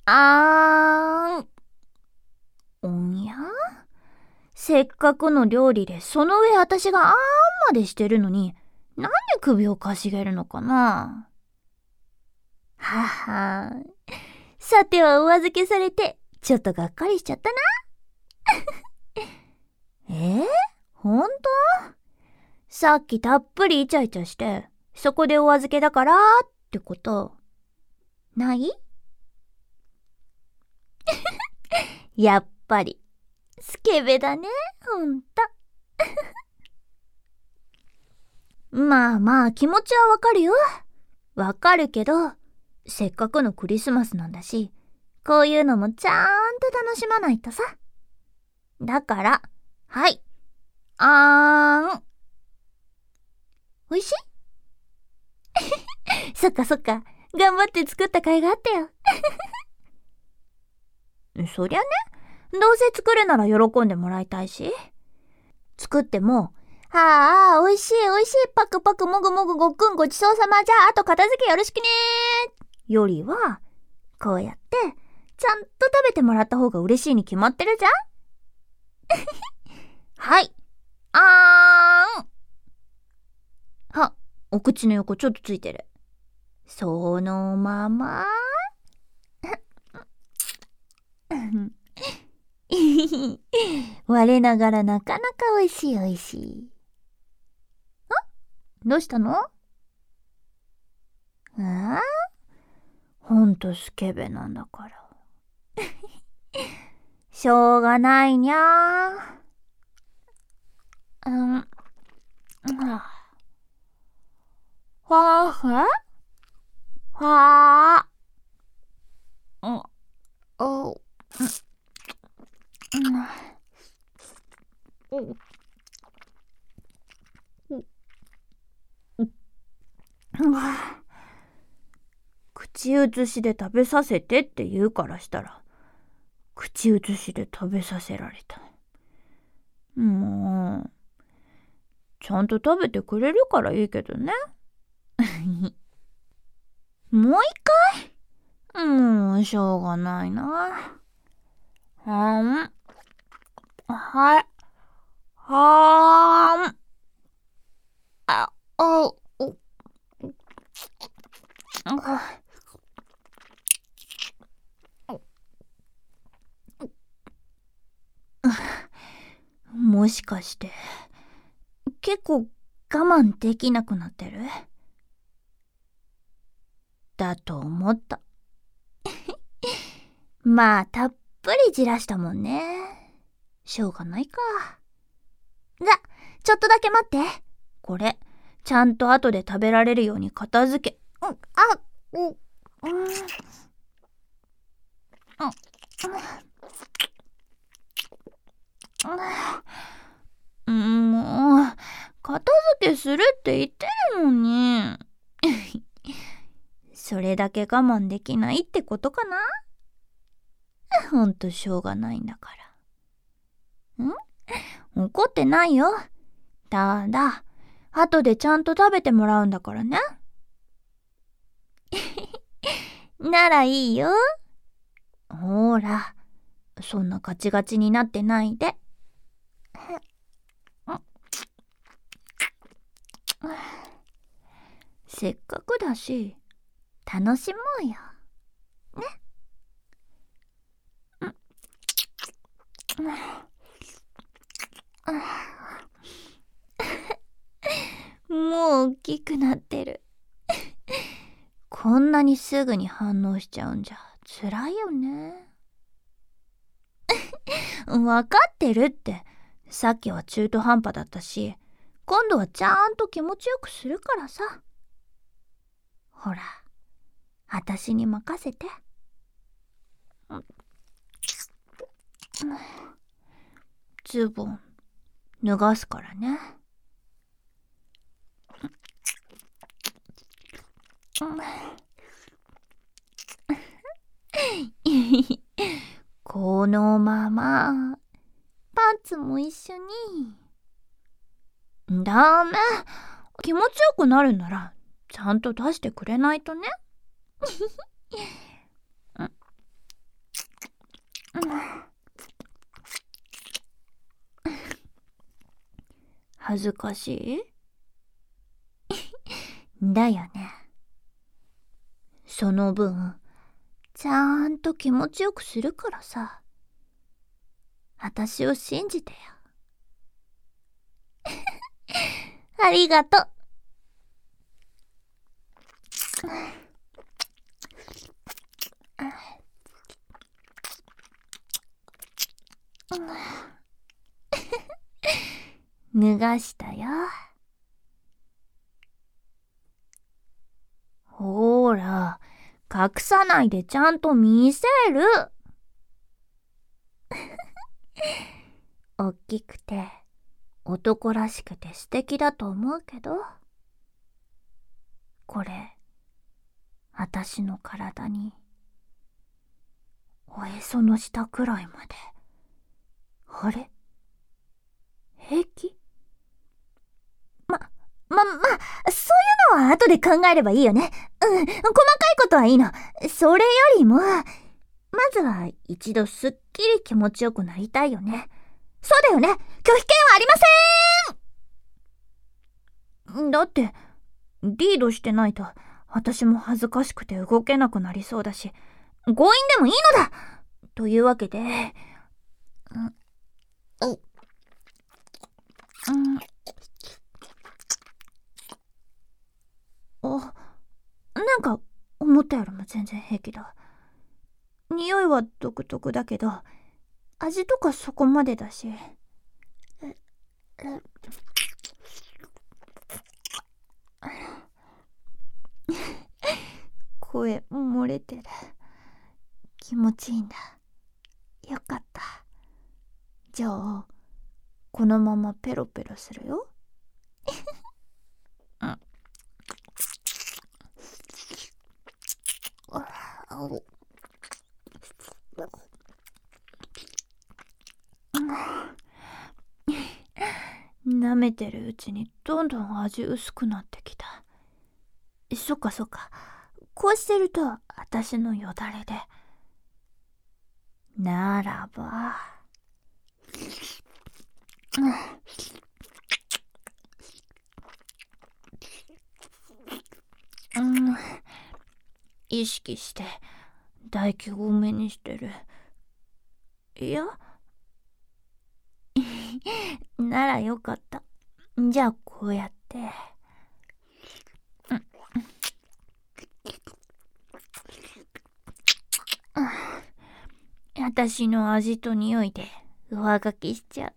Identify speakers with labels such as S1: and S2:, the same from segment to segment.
S1: あーん。おや？せっかくの料理でその上私があーんまでしてるのに、なんで首をかしげるのかな。ははー。さてはお預けされて、ちょっとがっかりしちゃったな。ほんと？さっきたっぷりイチャイチャして、そこでお預けだからってこと、ない？やっぱり、スケベだね、ほんと。まあまあ気持ちはわかるよ。わかるけど、せっかくのクリスマスなんだし、こういうのもちゃんと楽しまないとさ。だから、はい。おいしい？そっかそっか。頑張って作った甲斐があったよ。そりゃね、どうせ作るなら喜んでもらいたいし。作っても、おいしいおいしい、パクパクもぐもぐごっくんごちそうさまじゃあ、あと片付けよろしくねー。よりは、こうやって、ちゃんと食べてもらった方が嬉しいに決まってるじゃん。はい。お口の横ちょっとついてる。そのまま。我ながらなかなかおいしいおいしい。どうしたの？ほんとスケベなんだから。しょうがないにゃー。はあ、お、口移しで食べさせてって言うからしたら、口移しで食べさせられた。もう、ちゃんと食べてくれるからいいけどね。もう一回？もうしょうがないな。はい。お、もしかして、結構我慢できなくなってる？だと思った。まあ、たっぷりじらしたもんね。しょうがないか。ちょっとだけ待って。これ、ちゃんと後で食べられるように片付け。もう、片付けするって言ってるのに。それだけ我慢できないってことかな？ほんとしょうがないんだから。怒ってないよ。ただ、後でちゃんと食べてもらうんだからね。ならいいよ。ほら、そんなガチガチになってないで。せっかくだし、楽しもうよ。もう大きくなってる。こんなにすぐに反応しちゃうんじゃ辛いよね。わかってるって。さっきは中途半端だったし、今度はちゃんと気持ちよくするからさ。ほら、私に任せて。ズボン脱がすからね。このままパンツも一緒に。ダメ。気持ちよくなるならちゃんと出してくれないとね。 恥ずかしいだよね。その分、ちゃんと気持ちよくするからさ。私を信じてよ。ありがとう。脱がしたよ。ほーら、隠さないでちゃんと見せる。おっきくて男らしくて素敵だと思うけど、これ私の体におへその下くらいまで。あれ、平気？そういうのは後で考えればいいよね。細かいことはいいの。それよりも、まずは一度すっきり気持ちよくなりたいよね。そうだよね。拒否権はありません。だって、リードしてないと、私も恥ずかしくて動けなくなりそうだし、強引でもいいのだ。というわけで、なんか思ったよりも全然平気だ。匂いは独特だけど、味とかそこまでだし。声漏れてる。気持ちいいんだ。よかった。じゃあ、このままペロペロするよ。舐めてるうちにどんどん味薄くなってきた。そっかそっか。こうしてると私のよだれで。ならば。意識して唾液多めにしてる。いやならよかった。じゃあこうやって、私の味と匂いで上書きしちゃ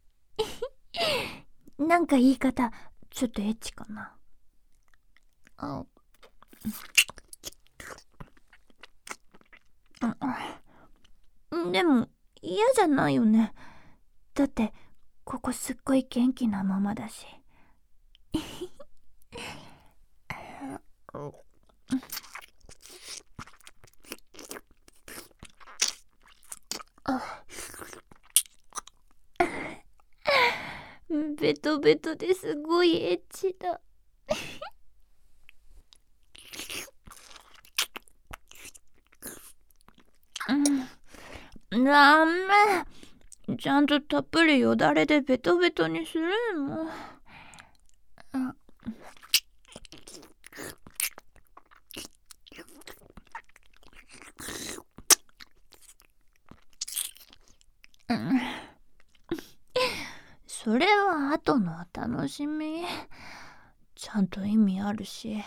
S1: う。なんか言い方ちょっとエッチかな。でも嫌じゃないよね。だってここすっごい元気なままだし。ベトベトですごいエッチだ。ダメ。ちゃんとたっぷりよだれでベトベトにするの。それは後のお楽しみ。ちゃんと意味あるし。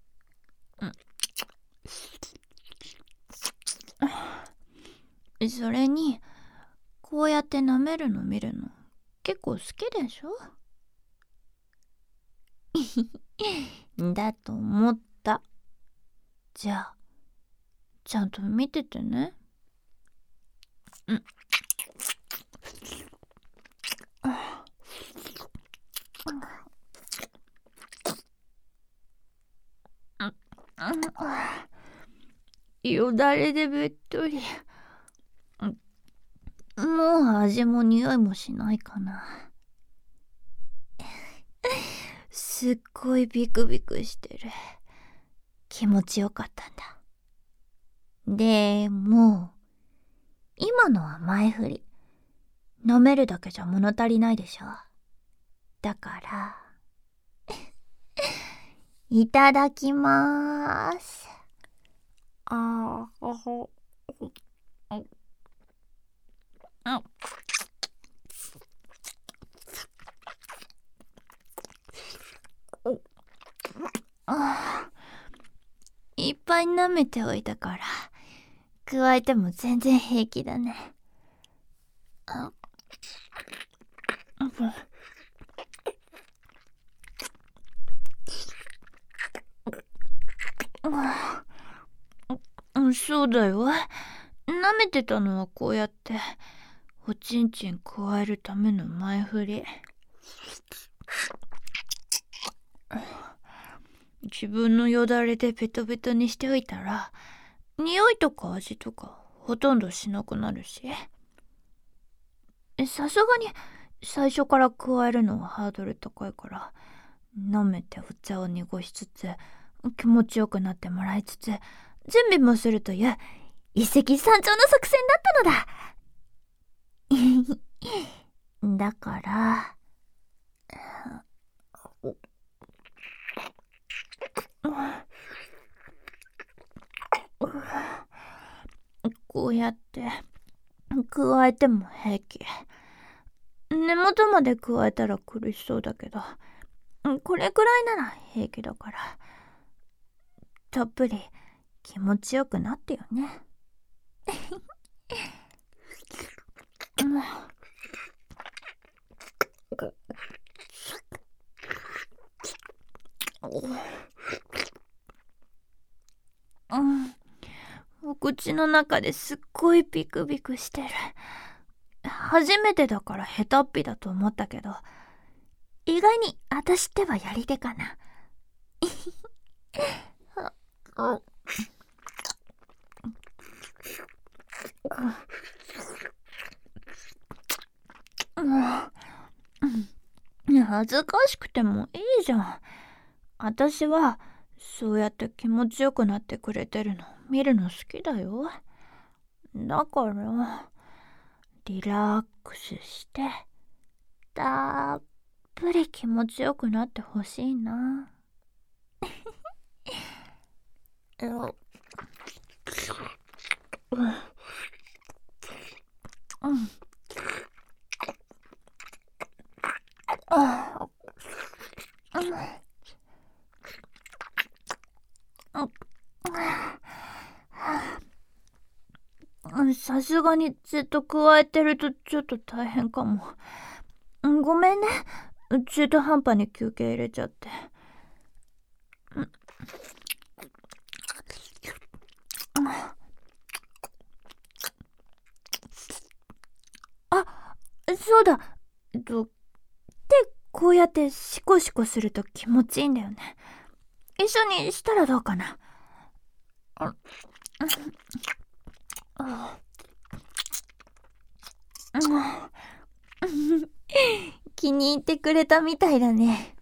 S1: それにこうやって舐めるの見るの結構好きでしょだと思った。じゃあちゃんと見ててね。よだれでべっとり。もう味も匂いもしないかな。すっごいビクビクしてる。気持ちよかったんだ。でも今のは前振り。飲めるだけじゃ物足りないでしょ。 だからいただきまーす。あーほあいっぱい舐めておいたから加えても全然平気だね。そうだよ。舐めてたのはこうやっておちんちん加えるための前振り。自分のよだれでベトベトにしておいたら匂いとか味とかほとんどしなくなるし、さすがに最初から加えるのはハードル高いから舐めてお茶を濁しつつ気持ちよくなってもらいつつ準備もするという一石三鳥の作戦だったのだ。だからこうやって加えても平気。根元まで加えたら苦しそうだけどこれくらいなら平気だからたっぷり気持ちよくなってよね。お口の中ですっごいビクビクしてる。初めてだから下手っぴだと思ったけど意外に私ってはやり手かな。恥ずかしくてもいいじゃん。私はそうやって気持ちよくなってくれてるの見るの好きだよ。だからリラックスしてたっぷり気持ちよくなってほしいな。さすがにずっと加えてるとちょっと大変かも。ごめんね。中途半端に休憩入れちゃって。あ、そうだ。こうやってシコシコすると気持ちいいんだよね。一緒にしたらどうかな。気に入ってくれたみたいだね。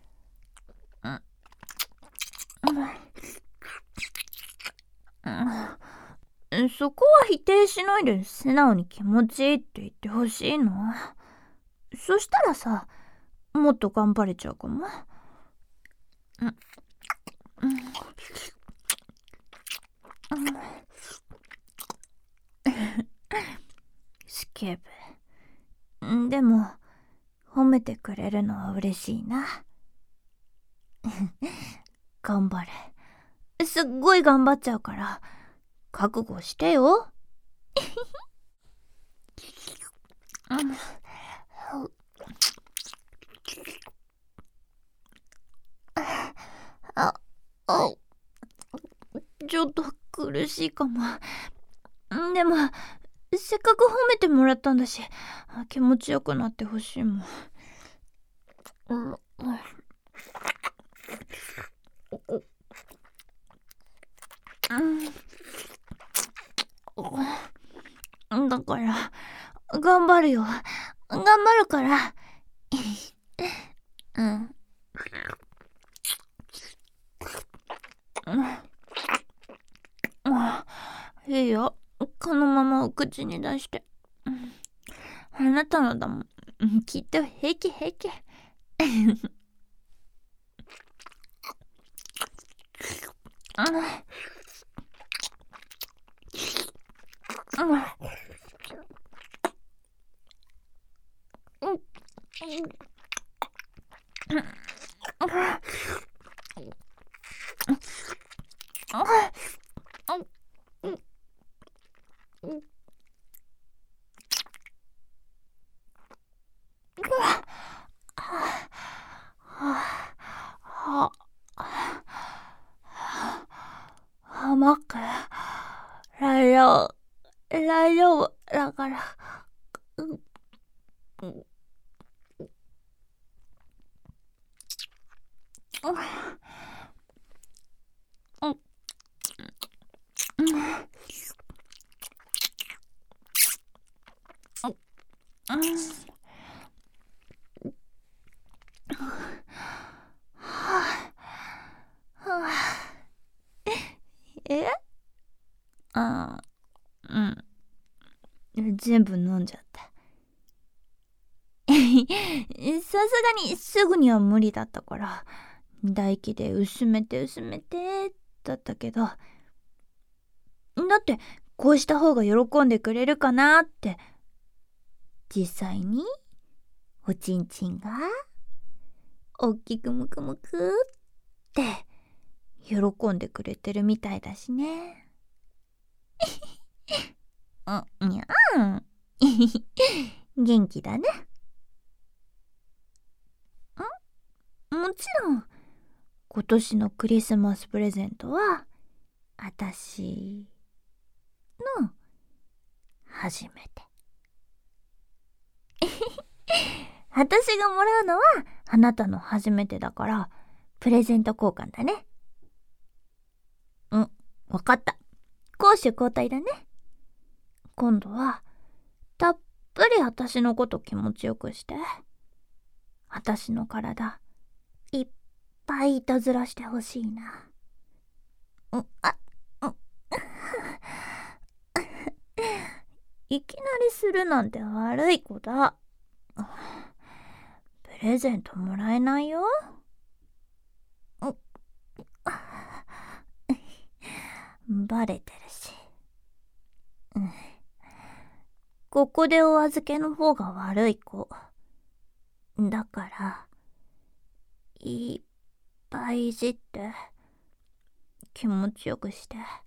S1: そこは否定しないで素直に気持ちいいって言ってほしいの。そしたらさ、もっと頑張れちゃうかも。スケブ。でも褒めてくれるのは嬉しいな。頑張れ。すっごい頑張っちゃうから覚悟してよ。ちょっと苦しいかも。でもせっかく褒めてもらったんだし気持ちよくなってほしいもん。だから頑張るよ。頑張るから。いいよ。このままお口に出して。あなたのだもん。きっと平気平気。 マック、大丈夫だから。え？ああ、うん。全部飲んじゃった。さすがにすぐには無理だったから、唾液で薄めてだったけど、だってこうした方が喜んでくれるかなって。実際におちんちんがおっきくむくむくって喜んでくれてるみたいだしね。にゃーん。元気だね。もちろん今年のクリスマスプレゼントはあたしの初めて。私がもらうのはあなたの初めてだからプレゼント交換だね。わかった。攻守交代だね。今度はたっぷり私のこと気持ちよくして、私の体いっぱいいたずらしてほしいな。いきなりするなんて悪い子だ。プレゼントもらえないよ。バレてるし。ここでお預けの方が悪い子。だから、いっぱいいじって、気持ちよくして。